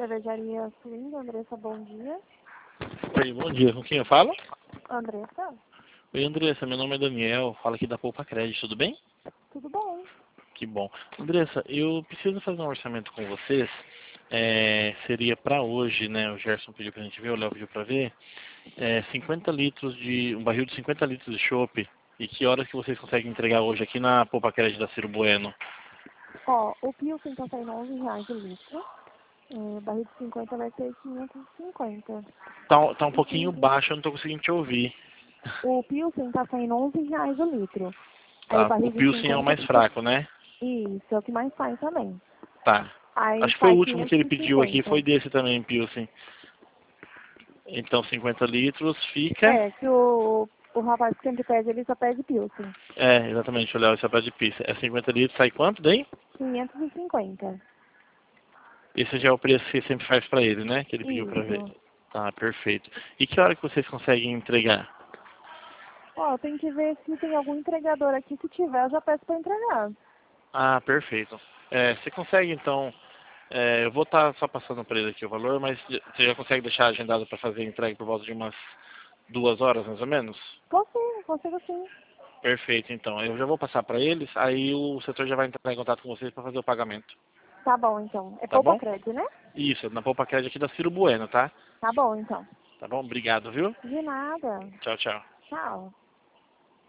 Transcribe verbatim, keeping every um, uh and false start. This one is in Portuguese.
Cervejaria Swing, Andressa, bom dia. Oi, bom dia. Com quem eu falo? Andressa, Oi, Andressa. Meu nome é Daniel. Falo aqui da Poupa Crédito. Tudo bem? tudo bom? Que bom. Andressa, eu preciso fazer um orçamento com vocês. É, seria para hoje, né? O Gerson pediu pra gente ver, o Léo pediu pra ver. É, cinquenta litros de... Um barril de cinquenta litros de chopp. E que horas que vocês conseguem entregar hoje aqui na Poupa Crédito da Ciro Bueno? Ó, o Pilsen tá saindo onze reais o litro. É, barril de cinquenta vai ser quinhentos e cinquenta. Tá, tá um E pouquinho quinhentos... baixo, eu não tô conseguindo te ouvir. O Pilsen tá saindo onze reais o litro. Aí o Tá, o barril de Pilsen é o cinquenta mais fica... fraco, né? Isso, é o que mais sai também. Tá. Aí Acho que foi o sai último que quinhentos ele e pediu aqui, cinquenta. foi desse também, Pilsen. Então cinquenta litros fica... É, que o, o rapaz que sempre pede, ele só pede Pilsen. É, exatamente, o Léo, esse é para de pizza. É cinquenta litros, sai quanto daí? quinhentos e cinquenta. Esse já é o preço que você sempre faz para ele, né? Que ele pediu para ver. Isso. Tá, perfeito. E que hora que vocês conseguem entregar? Ó, tem que ver se tem algum entregador aqui. Se tiver, eu já peço pra entregar. Ah, perfeito. É, você consegue então... é, eu vou estar só passando para ele aqui o valor, mas você já consegue deixar agendado para fazer a entrega por volta de umas duas horas, mais ou menos? Consigo, consigo sim. Perfeito, então. Eu já vou passar para eles, aí o setor já vai entrar em contato com vocês para fazer o pagamento. Tá bom, então. É Tá poupa bom? crédito, né? Isso, na Poupa Crédito aqui da Ciro Bueno, tá? Tá bom, então. Tá bom? Obrigado, viu? De nada. Tchau, tchau. Tchau.